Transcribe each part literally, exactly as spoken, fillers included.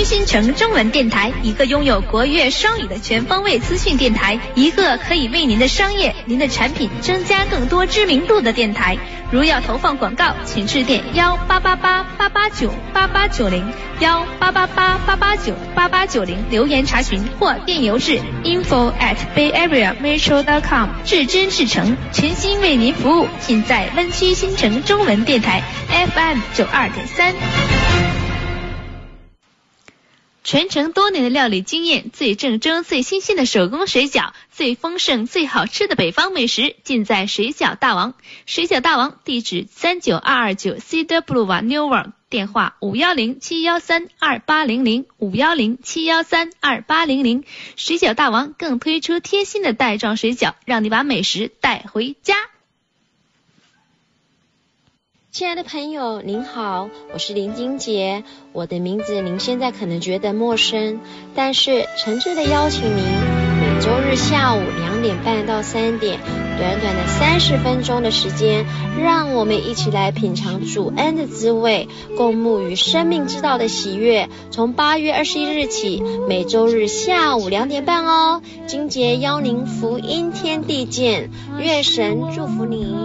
期新城中文电台，一个拥有国粤双语的全方位资讯电台，一个可以为您的商业、您的产品增加更多知名度的电台。如要投放广告，请致电幺八八八八八九八八九零幺八八八八八九八八九零留言查询，或电邮至 info at bayareametro dot com。至真至诚，全心为您服务，尽在湾区新城中文电台 F M 九二点三。传承多年的料理经验，最正宗最新鲜的手工水饺，最丰盛最好吃的北方美食，尽在水饺大王。水饺大王地址三九二二九 Cedar Boulevard Newark， 电话五一零七一三二八零零 五一零七一三二八零零。水饺大王更推出贴心的袋装水饺，让你把美食带回家。 亲爱的朋友您好，我是林金杰，我的名字您现在可能觉得陌生，但是诚挚的邀请您每周日下午两点半到三点，短短的三十分钟的时间，让我们一起来品尝主恩的滋味，共沐于生命之道的喜悦。从八月二十一日起，每周日下午两点半哦，金杰邀您福音天地见，愿神祝福你。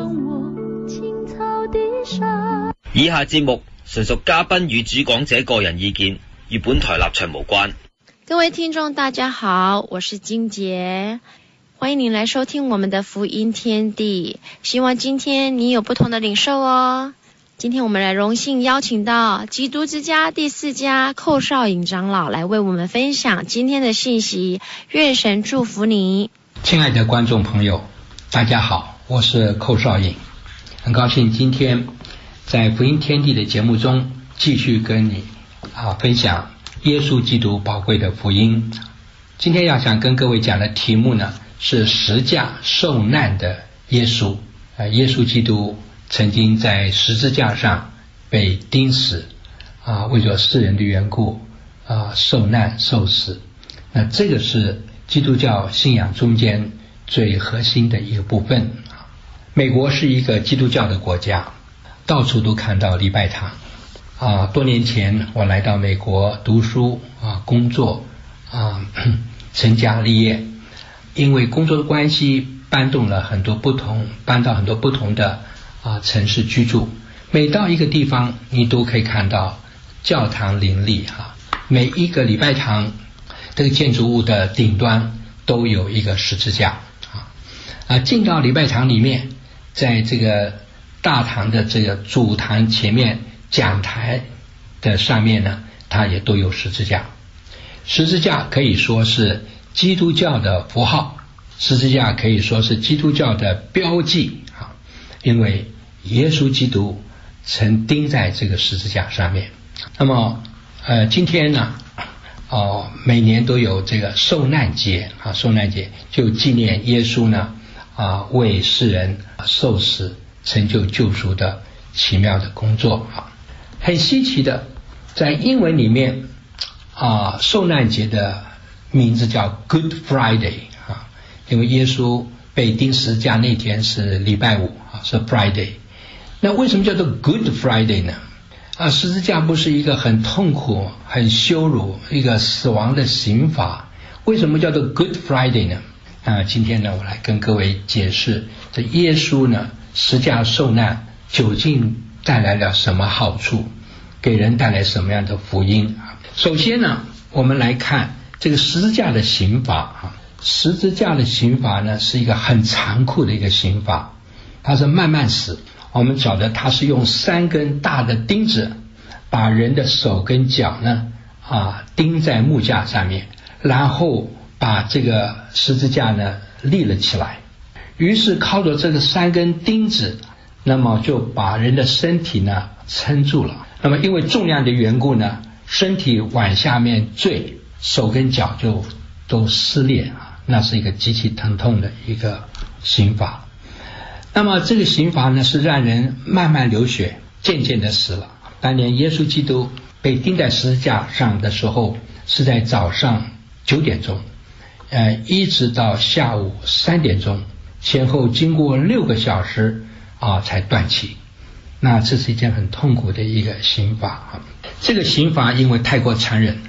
以下節目純屬嘉賓與主講者個人意見，與本台立場無關。 各位聽眾大家好，我是金杰，歡迎您來收聽我們的福音天地，希望今天你有不同的領受哦。今天我們來榮幸邀請到基督之家第四家寇少穎長老來為我們分享今天的信息，願神祝福你。 親愛的觀眾朋友大家好，我是寇少穎，很高興今天在福音天地的節目中繼續跟你啊分享耶穌基督寶貴的福音。今天要想跟各位講的題目呢是十架受難的耶穌。啊，耶穌基督曾經在十字架上被釘死，啊，為咗世人的緣故啊受難受死。那這個是基督教信仰中間最核心的一個部分。美國是一個基督教的國家，到處都看到禮拜堂啊。多年前我來到美國讀書啊，工作啊，成家立業，因為工作的關係搬動了很多不同，搬到很多不同的啊城市居住。每到一個地方，你都可以看到教堂林立哈，每一個禮拜堂這個建築物的頂端都有一個十字架啊。啊，進到禮拜堂裡面，在這個大堂的這個主堂前面講台的上面呢，它也都有十字架。十字架可以說是基督教的符號，十字架可以說是基督教的標記啊，因為耶穌基督曾釘在這個十字架上面。那麼呃，今天呢哦，每年都有這個受難節啊，受難節就紀念耶穌呢啊為世人受死成就救贖的奇妙的工作啊。很稀奇的，在英文裡面啊，受難節的名字叫 Good Friday 啊，因為耶穌被釘十字架那天是禮拜五啊，是 Friday。那為什麼叫做 Good Friday 呢？啊，十字架不是一個很痛苦、很羞辱、一個死亡的刑罰，為什麼叫做 Good Friday 呢？啊，今天呢，我來跟各位解釋，這耶穌呢十架受難究竟帶來了什麼好處，給人帶來什麼樣的福音啊？首先呢，我們來看這個十字架的刑罰啊，十字架的刑罰呢是一個很殘酷的一個刑罰，它是慢慢死。我們曉得它是用三根大的釘子把人的手跟腳呢啊釘在木架上面，然後把這個十字架呢立了起來，於是靠着這個三根釘子，那麼就把人的身體呢撐住了。那麼因為重量的緣故呢，身體往下面墜，手跟腳就都撕裂啊，那是一個極其疼痛的一個刑罰。那麼這個刑罰呢是讓人慢慢流血，漸漸的死了。當年耶穌基督被釘在十字架上的時候是在早上九點鐘，呃，一直到下午三點鐘，前後經過六個小時啊才斷氣。那這是一件很痛苦的一個刑罰啊。這個刑罰因為太過殘忍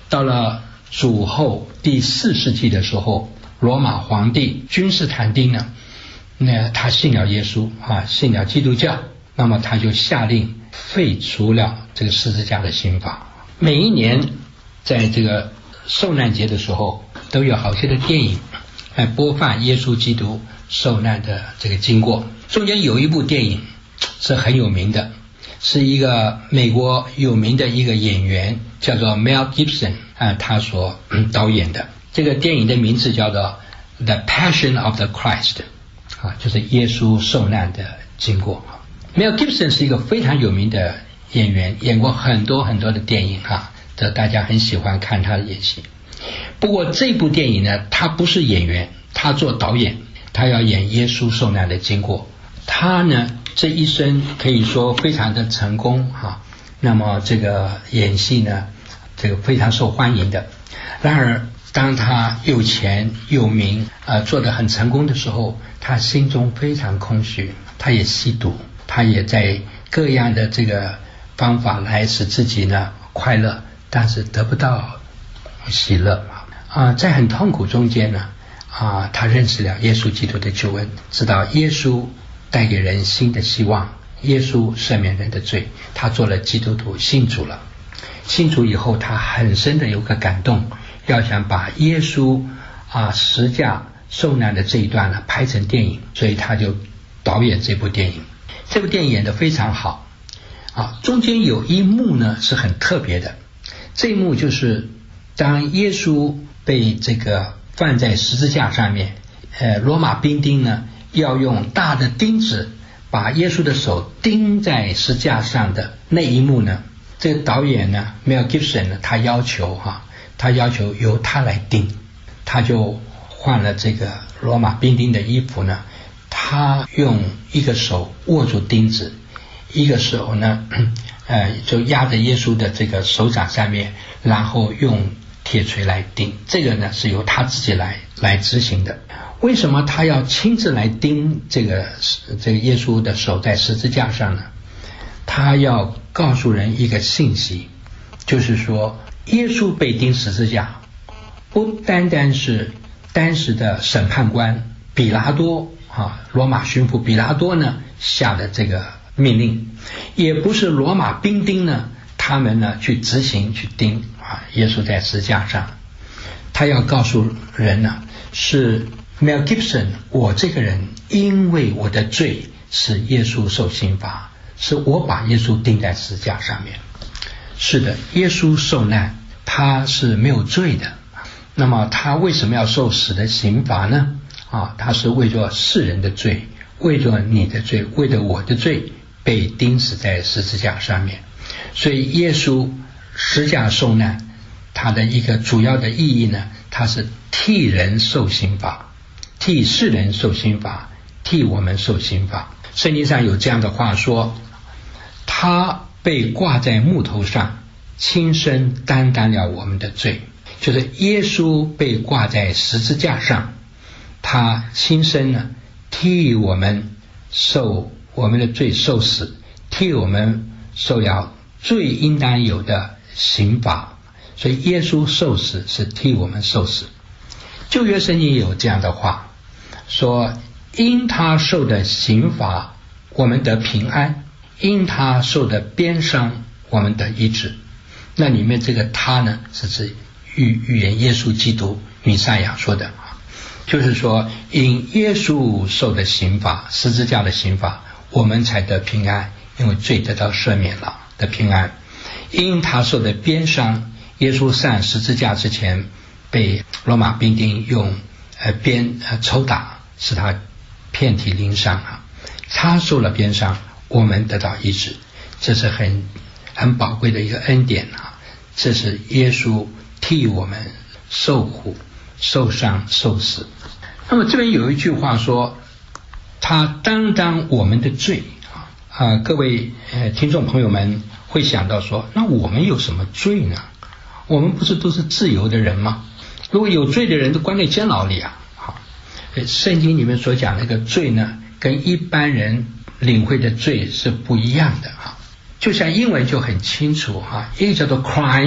到了主后第四世纪的时候，罗马皇帝君士坦丁呢，那他信了耶稣啊，信了基督教，那么他就下令废除了这个十字架的刑罚。每一年在这个受难节的时候，都有好些的电影来播放耶稣基督受难的这个经过。中间有一部电影是很有名的，是一个美国有名的一个演员叫做 Mel Gibson 啊，他所、嗯、导演的。这个电影的名字叫做 The Passion of the Christ 啊，就是耶稣受难的经过。Mel Gibson 是一个非常有名的演员，演过很多很多的电影哈，这大家很喜欢看他的演戏。不过这部电影呢，他不是演员，他做导演，他要演耶稣受难的经过。他呢这一生可以说非常的成功哈，那么这个演戏呢，这个非常受欢迎的。然而当他有钱有名呃做得很成功的时候，他心中非常空虚，他也吸毒，他也在各样的这个方法来使自己呢快乐，但是得不到喜乐啊、呃，在很痛苦中间呢啊、呃，他认识了耶稣基督的救恩，知道耶稣带给人新的希望，耶稣赦免人的罪，他做了基督徒，信主了。信主以后，他很深的有个感动，要想把耶稣啊十架受难的这一段呢拍成电影，所以他就导演这部电影。这部电影演得非常好啊，中间有一幕呢是很特别的，这一幕就是当耶稣被这个放在十字架上面，呃，罗马兵丁呢要用大的钉子把耶稣的手钉在十字架上的那一幕呢，这个导演呢 Mel Gibson 呢，他要求哈、啊，他要求由他来钉，他就换了这个罗马兵丁的衣服呢，他用一个手握住钉子，一个手呢，呃，就压着耶稣的这个手掌上面，然后用铁锤来钉。这个呢是由他自己来来执行的。为什么他要亲自来钉这个这个耶稣的手在十字架上呢？他要告诉人一个信息，就是说耶稣被钉十字架，不单单是当时的审判官比拉多啊，罗马巡抚比拉多呢下的这个命令，也不是罗马兵丁呢他们呢去执行去钉啊耶稣在十字架上。他要告诉人呢，是 Mel Gibson 我这个人因为我的罪使耶稣受刑罚，是我把耶稣钉在十字架上面。是的，耶稣受难他是没有罪的，那么他为什么要受死的刑罚呢？啊，他是为着世人的罪，为着你的罪，为着我的罪被钉死在十字架上面。所以耶稣十字架受难，他的一个主要的意义呢，他是替人受刑罚，替世人受刑罚，替我们受刑罚。圣经上有这样的话说，他被挂在木头上，亲身担当了我们的罪。就是耶稣被挂在十字架上，他亲身呢替我们受我们的罪受死，替我们受了罪应当有的刑罚。所以耶稣受死是替我们受死。旧约圣经有这样的话说，因他受的刑罚我们得平安，因他受的鞭伤我们得医治。那里面这个他呢是指预预言耶稣基督弥赛亚说的，就是说因耶稣受的刑罚，十字架的刑罚，我们才得平安，因为罪得到赦免了的平安。因他受的鞭伤，耶稣上十字架之前被罗马兵丁用呃鞭呃抽打，使他遍体鳞伤啊，他受了鞭伤，我们得到医治，这是很很宝贵的一个恩典啊！这是耶稣替我们受苦、受伤、受死。那么这边有一句话说，他担当我们的罪啊、呃！各位呃听众朋友们会想到说，那我们有什么罪呢？我们不是都是自由的人吗？如果有罪的人都关在监牢里啊！好，圣经里面所讲那个罪呢，跟一般人领会的罪是不一样的哈。就像英文就很清楚哈，一个叫做 crime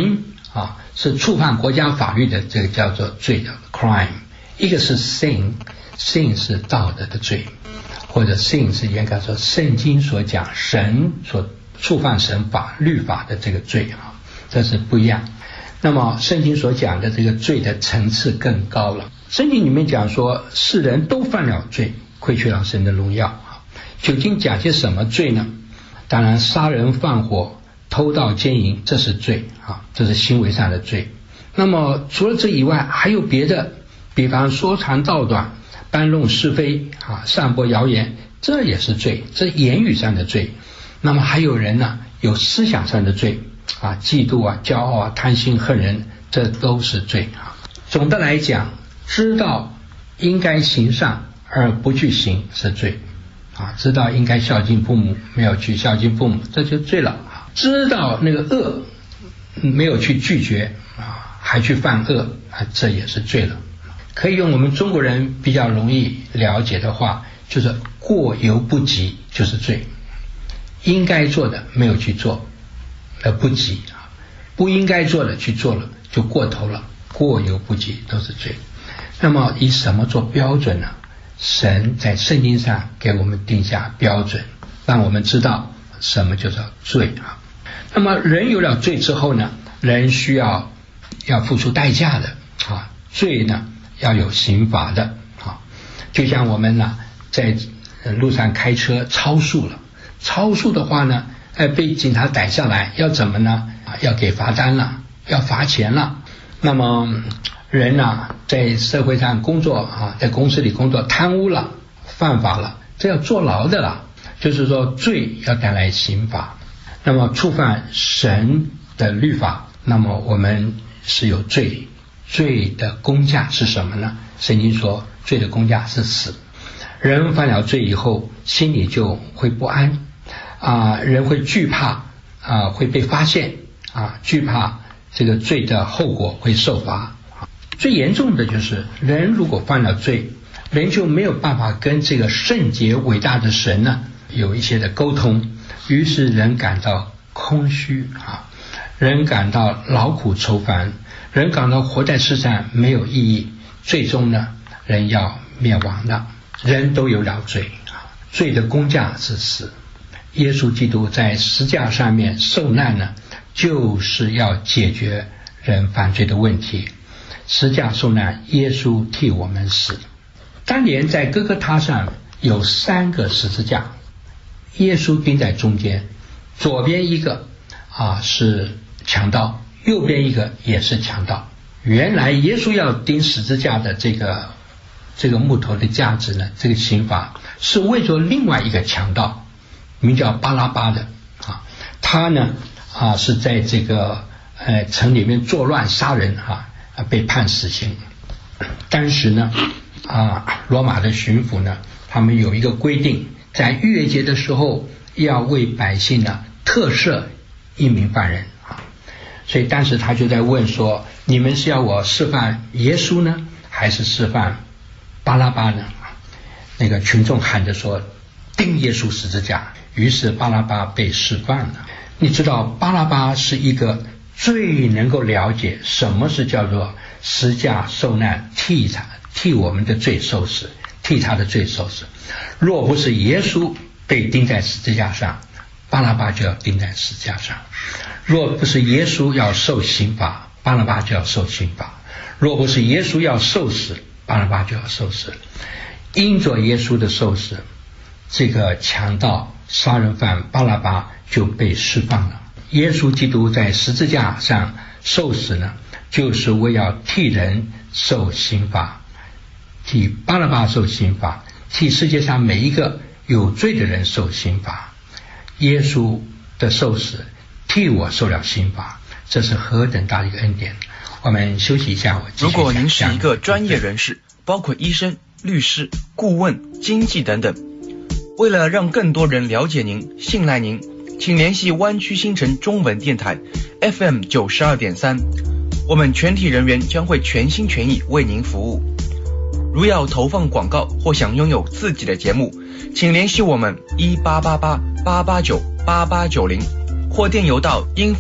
啊，是触犯国家法律的，这个叫做罪的 crime。一个是 sin，sin 是道德的罪，或者 sin 是严格说圣经所讲神所触犯神法律法的这个罪啊，这是不一样。那么圣经所讲的这个罪的层次更高了。圣经里面讲说，世人都犯了罪，亏缺了神的荣耀啊。究竟讲些什么罪呢？当然，杀人放火、偷盗奸淫，这是罪啊，这是行为上的罪。那么除了这以外，还有别的，比方说长道短、搬弄是非啊、散播谣言，这也是罪，这是言语上的罪。那么还有人呢，有思想上的罪啊，嫉妒啊、骄傲啊、贪心恨人，这都是罪啊。总的来讲，知道应该行善而不去行是罪啊，知道应该孝敬父母，没有去孝敬父母，这就罪了啊。知道那个恶，没有去拒绝啊，还去犯恶啊，这也是罪了。可以用我们中国人比较容易了解的话，就是过犹不及就是罪。应该做的没有去做，而不及啊；不应该做的去做了，就过头了，过犹不及都是罪。那么以什么做标准呢？神在圣经上给我们定下标准，让我们知道什么叫做罪啊。那么人有了罪之后呢，人需要要付出代价的啊，罪呢要有刑罚的啊。就像我们呢在路上开车超速了。超速的话呢，呃，被警察逮下来，要怎么呢？啊，要给罚单了，要罚钱了。那么人呢、啊，在社会上工作啊，在公司里工作，贪污了，犯法了，这要坐牢的了。就是说，罪要带来刑罚。那么触犯神的律法，那么我们是有罪。罪的工价是什么呢？圣经说，罪的工价是死。人犯了罪以后，心里就会不安。啊，人会惧怕啊，会被发现啊，惧怕这个罪的后果会受罚。最严重的就是人如果犯了罪，人就没有办法跟这个圣洁伟大的神呢有一些的沟通，于是人感到空虚啊，人感到劳苦愁烦，人感到活在世上没有意义，最终呢，人要灭亡了。人都有了罪啊，罪的工价是死。耶稣基督在十字架上面受难呢，就是要解决人犯罪的问题。十字架受难，耶稣替我们死。当年在哥哥他上有三个十字架，耶稣钉在中间，左边一个啊是强盗，右边一个也是强盗。原来耶稣要钉十字架的这个这个木头的架子呢，这个刑罚是为着另外一个强盗，名叫巴拉巴的啊，他呢啊是在这个呃城里面作乱杀人啊，被判死刑。当时呢啊罗马的巡抚呢，他们有一个规定，在逾越节的时候要为百姓呢特赦一名犯人啊，所以当时他就在问说，你们是要我释放耶稣呢，还是释放巴拉巴呢？那个群众喊着说，钉耶稣十字架。于是巴拉巴被释放了。你知道巴拉巴是一个最能够了解什么是叫做十字架受难，替他替我们的罪受死，替他的罪受死。若不是耶稣被钉在十字架上，巴拉巴就要钉在十字架上；若不是耶稣要受刑罚，巴拉巴就要受刑罚；若不是耶稣要受死，巴拉巴就要受死。因着耶稣的受死，这个强盗杀人犯巴拉巴就被释放了。耶稣基督在十字架上受死呢，就是为要替人受刑罚，替巴拉巴受刑罚，替世界上每一个有罪的人受刑罚。耶稣的受死替我受了刑罚，这是何等大的一个恩典。我们休息一下，我继续讲。 如果您是一个专业人士，包括医生、律师、顾问、经济等等，为了让更多人了解您、信赖您，请联系湾区新城中文电台 F M 九十二点三，我们全体人员将会全心全意为您服务。如要投放广告或想拥有自己的节目，请联系我们一八八八八八九八八九零，或电邮到 info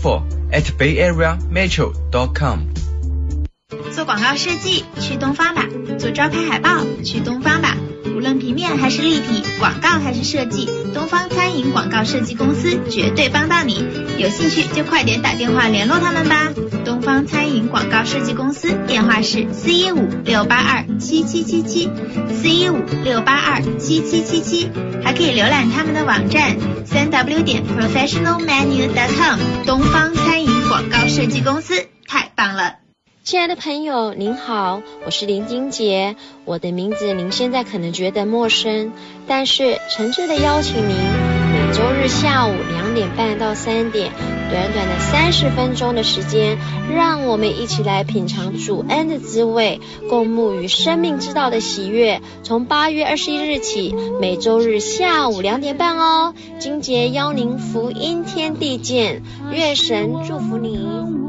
at bay area metro dot com。 做广告设计去东方吧，做招牌海报去东方吧，无论平面还是立体，广告还是设计，东方餐饮广告设计公司绝对帮到你。有兴趣就快点打电话联络他们吧。东方餐饮广告设计公司电话是四一五六八二七七七七，四一五六八二七七七七，还可以浏览他们的网站三 w 点 professional menu dot com。东方餐饮广告设计公司太棒了。 亲爱的朋友您好，我是林金杰，我的名字您现在可能觉得陌生，但是诚挚的邀请您每周日下午两点半到三点，短短的三十分钟的时间，让我们一起来品尝主恩的滋味，共沐于生命之道的喜悦。从八月二十一日起，每周日下午两点半哦，金杰邀您福音天地见，愿神祝福您。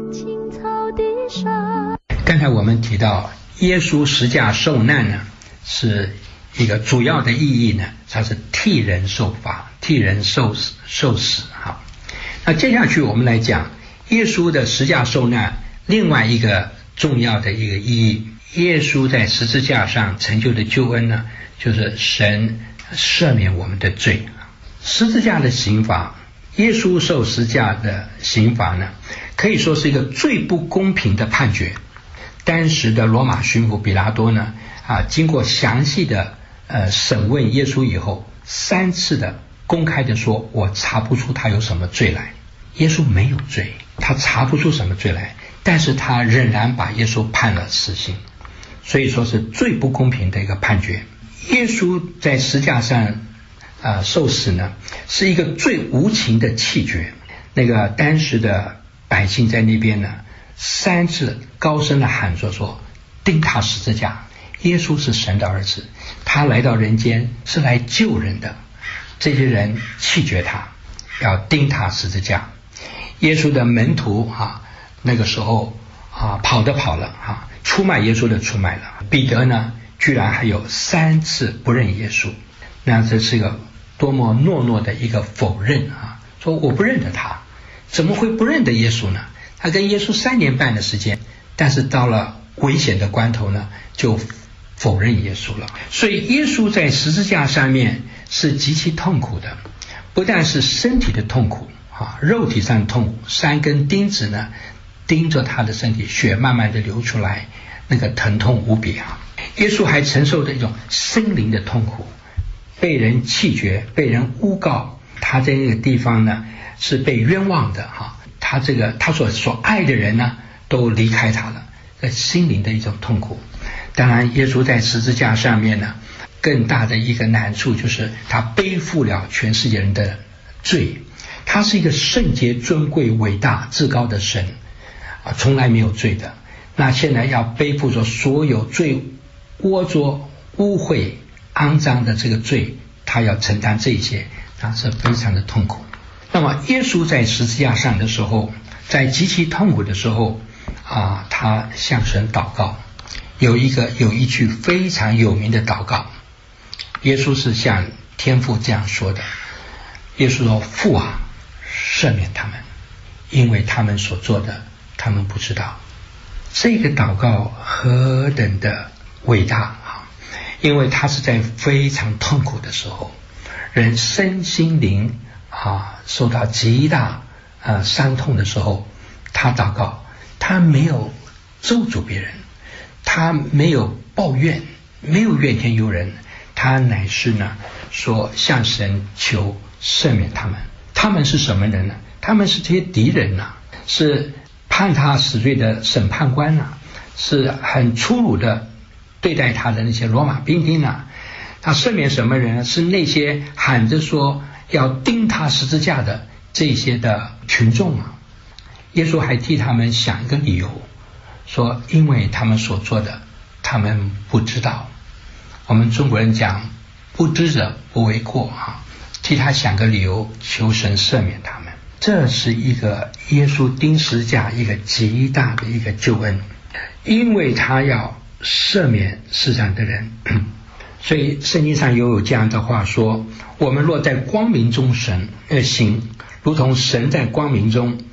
刚才我们提到耶稣十架受难呢，是一个主要的意义呢，它是替人受罚，替人受死受死哈。那接下去我们来讲耶稣的十架受难另外一个重要的一个意义。耶稣在十字架上成就的救恩呢，就是神赦免我们的罪。十字架的刑罚，耶稣受十字架的刑罚呢，可以说是一个最不公平的判决。当时的罗马巡抚比拉多呢，啊，经过详细的呃审问耶稣以后，三次的公开的说，我查不出他有什么罪来。耶稣没有罪，他查不出什么罪来，但是他仍然把耶稣判了死刑，所以说是最不公平的一个判决。耶稣在十字架上呃受死呢，是一个最无情的弃绝。那个当时的百姓在那边呢，三次高声的喊说说钉他十字架。耶稣是神的儿子，他来到人间是来救人的，这些人弃绝他，要钉他十字架。耶稣的门徒啊，那个时候啊跑的跑了啊，出卖耶稣的出卖了。彼得呢，居然还有三次不认耶稣，那这是个多么懦弱的一个否认啊！说我不认得他，怎么会不认得耶稣呢？他跟耶稣三年半的时间，但是到了危险的关头呢，就否认耶稣了。所以耶稣在十字架上面是极其痛苦的，不但是身体的痛苦啊，肉体上的痛苦，三根钉子呢钉着他的身体，血慢慢的流出来，那个疼痛无比啊。耶稣还承受着一种心灵的痛苦，被人弃绝，被人诬告，他在那个地方呢是被冤枉的哈。他这个他所所爱的人呢都离开他了，这心灵的一种痛苦。当然耶稣在十字架上面呢，更大的一个难处就是他背负了全世界人的罪。他是一个圣洁尊贵伟大至高的神啊，从来没有罪的，那现在要背负着所有最龌龊污秽肮脏的这个罪，他要承担这些，那是非常的痛苦。那么耶稣在十字架上的时候，在极其痛苦的时候啊，他向神祷告，有一个有一句非常有名的祷告，耶稣是向天父这样说的，耶稣说，父啊，赦免他们，因为他们所做的他们不知道。这个祷告何等的伟大啊！因为他是在非常痛苦的时候，人身心灵啊受到极大呃伤痛的时候，他祷告，他没有咒诅别人，他没有抱怨，没有怨天尤人，他乃是呢说向神求赦免他们。他们是什么人呢？他们是这些敌人呐、啊，是判他死罪的审判官呐、啊，是很粗鲁的对待他的那些罗马兵丁啊。他赦免什么人呢？是那些喊着说要钉他十字架的这些的群众啊。耶稣还替他们想一个理由，说因为他们所做的他们不知道。我们中国人讲不知者不为过啊，替他想个理由，求神赦免他们。这是一个耶稣钉十字架一个极大的一个救恩，因为他要赦免世上的人。所以圣经上又有这样的话说，我们若在光明中神而行，如同神在光明中，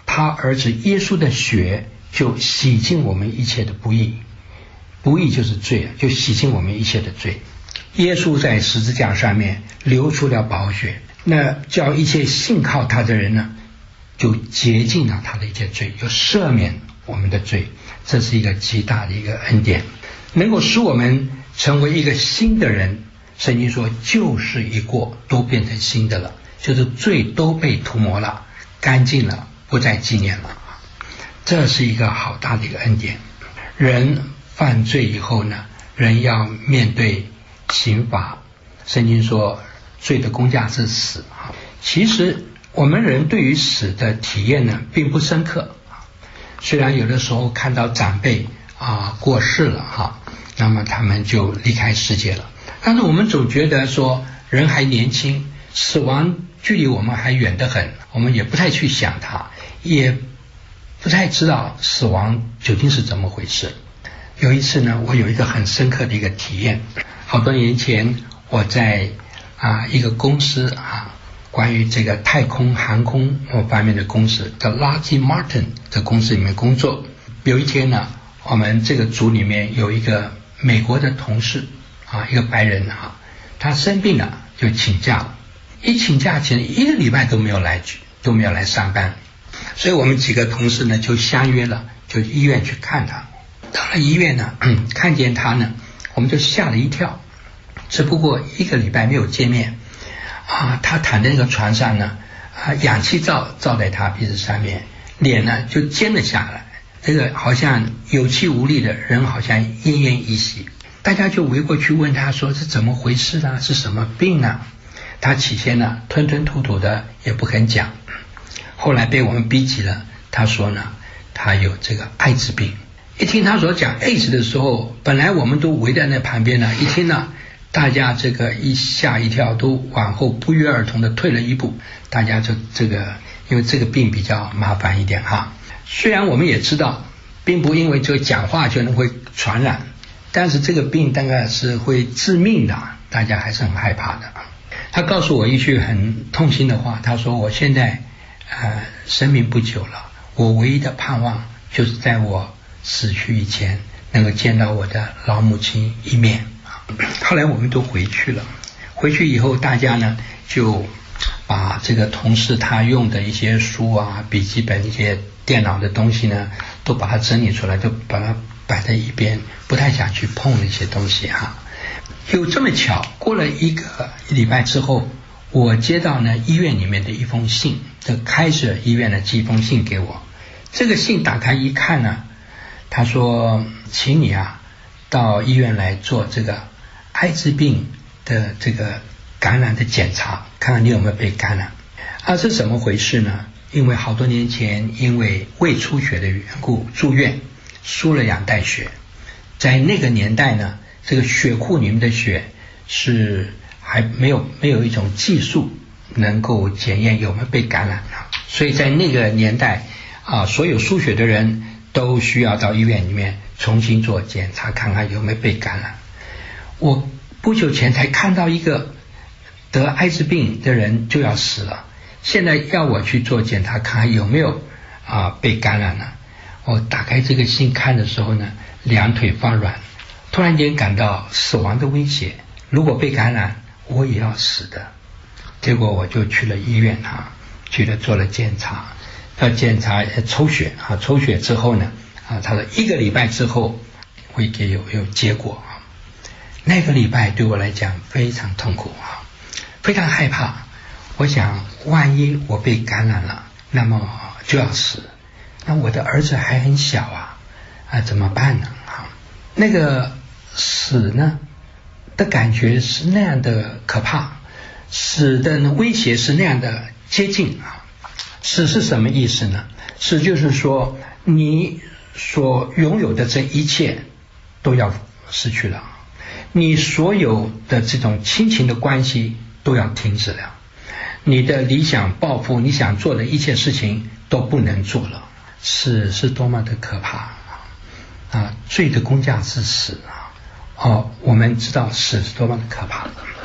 他儿子耶稣的血就洗净我们一切的不义，不义就是罪，就洗净我们一切的罪。耶稣在十字架上面流出了宝血，那叫一切信靠他的人呢，就洁净了他的一切罪，就赦免我们的罪。这是一个极大的一个恩典，能够使我们成为一个新的人。圣经说旧事一过，都变成新的了，就是罪都被涂抹了，干净了，不再纪念了。这是一个好大的一个恩典。人犯罪以后呢，人要面对刑罚。圣经说罪的工价是死。其实我们人对于死的体验呢并不深刻，虽然有的时候看到长辈啊过世了哈，那么他们就离开世界了，但是我们总觉得说人还年轻，死亡距离我们还远得很，我们也不太去想它，也不太知道死亡究竟是怎么回事。有一次呢，我有一个很深刻的一个体验。好多年前我在啊一个公司啊，关于这个太空航空方面的公司叫 Lockheed Martin 的公司里面工作。有一天呢，我们这个组里面有一个美国的同事啊，一个白人啊，他生病了就请假了，一请假前一个礼拜都没有来都没有来上班，所以我们几个同事呢就相约了，就医院去看他。到了医院呢，嗯、看见他呢，我们就吓了一跳。只不过一个礼拜没有见面啊，他躺在那个床上呢，啊，氧气罩罩在他鼻子上面，脸呢就尖了下来，这个好像有气无力的人，好像奄奄一息。大家就围过去问他说是怎么回事啊，是什么病啊？他起先呢吞吞吐吐的也不肯讲，后来被我们逼急了，他说呢他有这个艾滋病。一听他所讲 AIDS 的时候，本来我们都围在那旁边呢，一听呢大家这个一吓一跳，都往后不约而同的退了一步。大家就这个因为这个病比较麻烦一点哈，虽然我们也知道并不因为这个讲话就能会传染，但是这个病大概是会致命的，大家还是很害怕的。他告诉我一句很痛心的话，他说我现在呃生命不久了，我唯一的盼望就是在我死去以前能够见到我的老母亲一面。后来我们都回去了，回去以后大家呢就把这个同事他用的一些书啊、笔记本、一些电脑的东西呢都把它整理出来，就把它摆在一边，不太想去碰那些东西哈。有这么巧，过了一个礼拜之后，我接到呢医院里面的一封信，这开始医院呢寄一封信给我。这个信打开一看呢，他说请你啊到医院来做这个艾滋病的这个感染的检查，看看你有没有被感染。啊，是怎么回事呢？因为好多年前因为胃出血的缘故住院，输了两袋血。在那个年代呢，这个血库里面的血是还没有没有一种技术能够检验有没有被感染啊，所以在那个年代啊，所有输血的人都需要到医院里面重新做检查，看看有没有被感染。我不久前才看到一个得艾滋病的人就要死了，现在要我去做检查，看看有没有啊被感染了。我打开这个信看的时候呢，两腿发软，突然间感到死亡的威胁，如果被感染我也要死的。结果我就去了医院啊，去了做了检查，要检查抽血啊，抽血之后呢啊，他说一个礼拜之后会给有有结果啊。那个礼拜对我来讲非常痛苦啊，非常害怕。我想万一我被感染了，那么就要死，那我的儿子还很小啊，啊怎么办呢啊？那个死呢的感觉是那样的可怕，死的威胁是那样的接近啊。死是什么意思呢？死就是说你所拥有的这一切都要失去了，你所有的这种亲情的关系都要停止了，你的理想抱负你想做的一切事情都不能做了。死是多么的可怕啊！罪的工价是死啊！哦，我们知道死是多么的可怕的。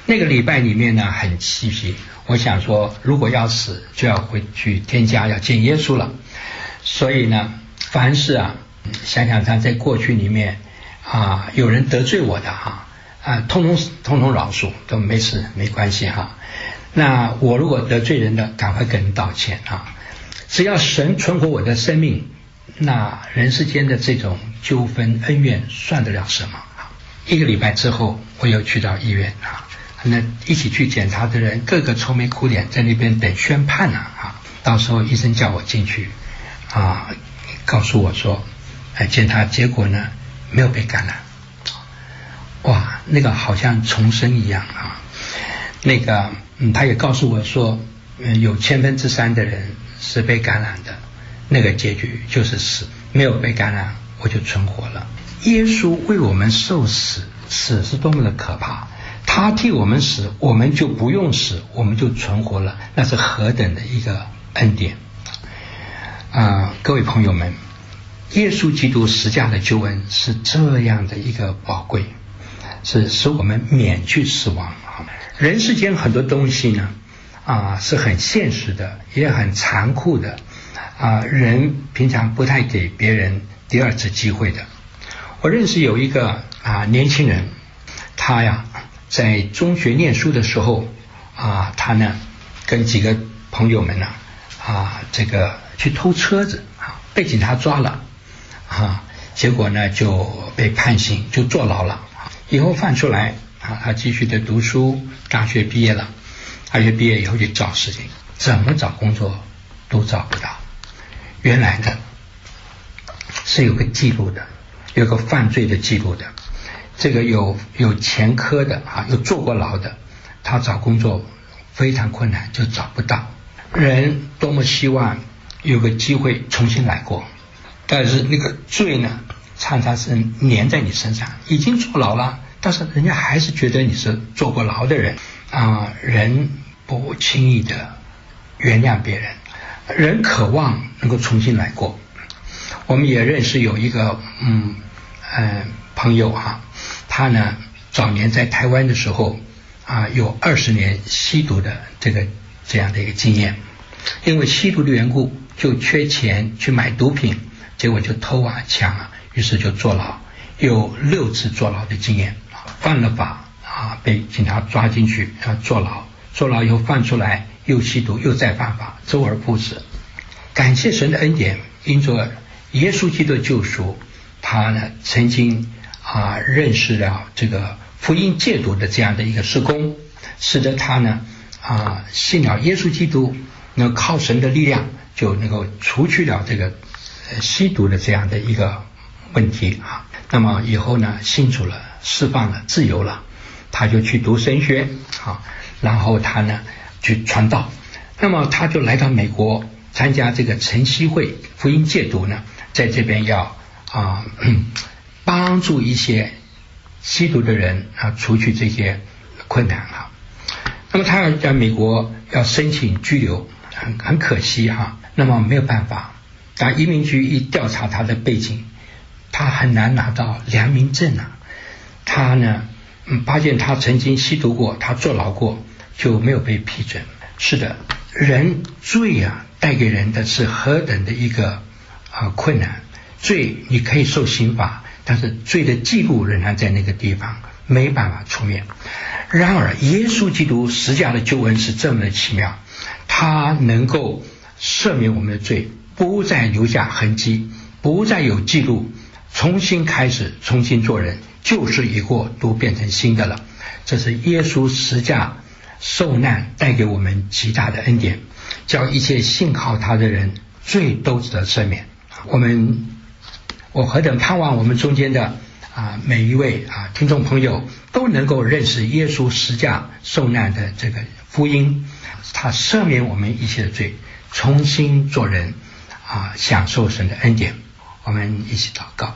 那个礼拜里面呢很细皮，我想说如果要死就要回去天家要见耶稣了，所以呢凡事啊想想他在过去里面啊有人得罪我的哈啊通通通通饶恕都没事没关系哈。那我如果得罪人的赶快跟人道歉啊，只要神存活我的生命，那人世间的这种纠纷恩怨算得了什么？一个礼拜之后我又去到医院啊，那一起去检查的人个个愁眉苦脸在那边等宣判呢啊，到时候医生叫我进去啊，告诉我说哎，检查结果呢没有被感染。哇，那个好像重生一样啊。那个嗯，他也告诉我说嗯，有千分之三的人是被感染的，那个结局就是死，没有被感染我就存活了。耶稣为我们受死，死是多么的可怕，他替我们死，我们就不用死，我们就存活了，那是何等的一个恩典啊、呃！各位朋友们，耶稣基督十架的救恩是这样的一个宝贵，是使我们免去死亡。人世间很多东西呢啊是很现实的，也很残酷的啊，人平常不太给别人第二次机会的。我认识有一个啊年轻人，他呀在中学念书的时候啊，他呢跟几个朋友们呢啊这个去偷车子啊，被警察抓了啊，结果呢就被判刑，就坐牢了。以后放出来啊，他继续的读书，大学毕业了，大学毕业以后去找事情，怎么找工作都找不到。原来的是有个记录的，有个犯罪的记录的，这个有有前科的啊，有坐过牢的，他找工作非常困难，就找不到。人多么希望有个机会重新来过，但是那个罪呢常常是粘在你身上，已经坐牢了，但是人家还是觉得你是坐过牢的人啊、呃。人不轻易的原谅别人，人渴望能够重新来过。我们也认识有一个嗯呃朋友哈、啊，他呢早年在台湾的时候啊，有二十年吸毒的这个这样的一个经验，因为吸毒的缘故就缺钱去买毒品，结果就偷啊抢啊，于是就坐牢，有六次坐牢的经验，犯了法啊，被警察抓进去啊坐牢，坐牢以后放出来又吸毒又再犯法，周而复始。感谢神的恩典，因着耶稣基督的救赎，他呢曾经啊认识了这个福音戒毒的这样的一个事工，使得他呢啊信了耶稣基督，能靠神的力量就能够除去了这个吸毒的这样的一个问题啊。那么以后呢信主了，释放了，自由了，他就去读神学啊，然后他呢去传道。那么他就来到美国参加这个晨曦会福音戒毒呢，在这边要啊帮助一些吸毒的人啊除去这些困难啊。那么他要在美国要申请居留，很很可惜哈、啊，那么没有办法，当移民局一调查他的背景，他很难拿到良民证啊。他呢嗯发现他曾经吸毒过，他坐牢过，就没有被批准。是的，人罪啊带给人的是何等的一个啊困难，罪你可以受刑罚，但是罪的记录仍然在那个地方，没办法除灭。然而耶稣基督十架的救恩是这么的奇妙，他能够赦免我们的罪，不再留下痕迹，不再有记录，重新开始，重新做人，旧事已过，都变成新的了。这是耶稣十架受难带给我们极大的恩典，叫一切信靠他的人罪都得赦免。我们我何等盼望我们中间的啊每一位啊听众朋友都能够认识耶稣十架受难的这个福音，他赦免我们一切的罪，重新做人啊，享受神的恩典。我们一起祷告。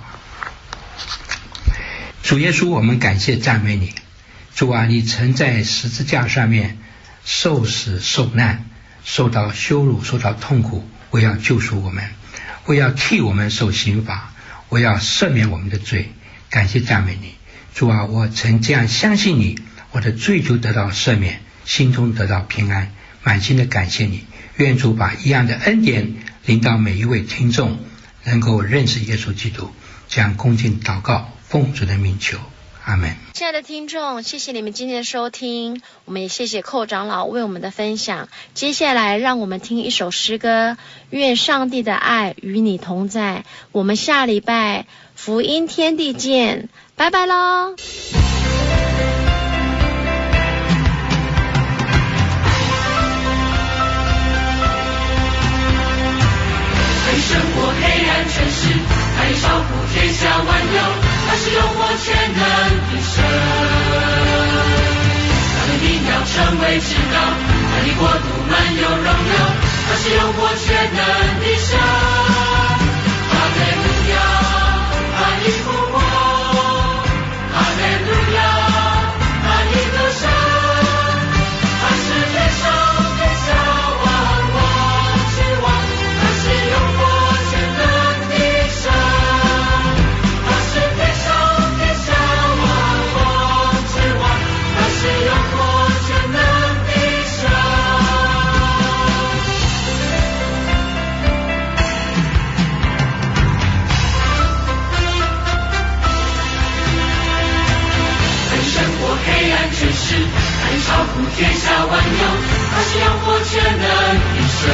主耶稣，我们感谢赞美你。主啊，你曾在十字架上面受死受难，受到羞辱，受到痛苦，为要救赎我们，为要替我们受刑罚，为要赦免我们的罪。感谢赞美你。主啊，我曾这样相信你， 我的罪就得到赦免，心中得到平安，满心的感谢你。愿主把一样的恩典临到每一位听众，能够认识耶稣基督。这样恭敬祷告，奉主的名求，阿们。 亲爱的听众，谢谢你们今天的收听，我们也谢谢寇长老为我们的分享。接下来让我们听一首诗歌，愿上帝的爱与你同在。我们下礼拜福音天地见，拜拜咯。 胜过黑暗权势，他已超乎天下万有，他是有我全能的神。他的名要成为至高，他的国度满有荣耀，他是有我全能的神。哈利路亚，他已复活，哈利路亚，他已得胜，他是天上天下万王之王，他是有我超乎天下万有，他是有我全能的神。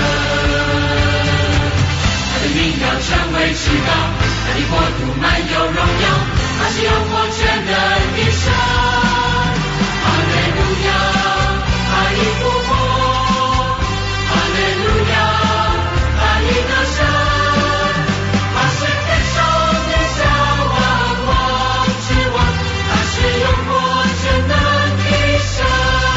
他的名要成为至高，他的国度满有荣耀，他是有我全能的神。哈利路亚，他已复活，哈利路亚，他已得胜，他是天上天下万王之王，他是有我全能的神。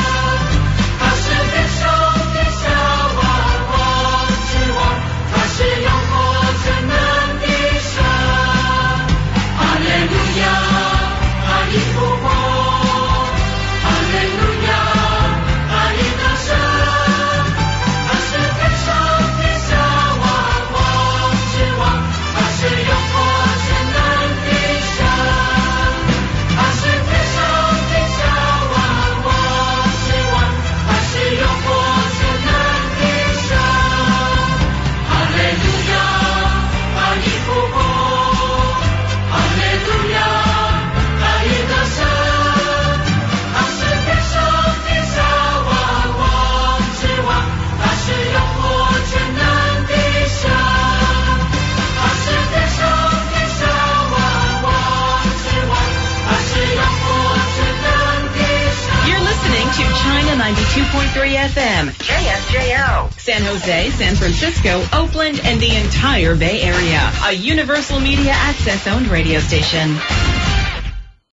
ninety-two point three F M, K S J O, San Jose, San Francisco, Oakland, and the entire Bay Area. A Universal Media Access owned radio station.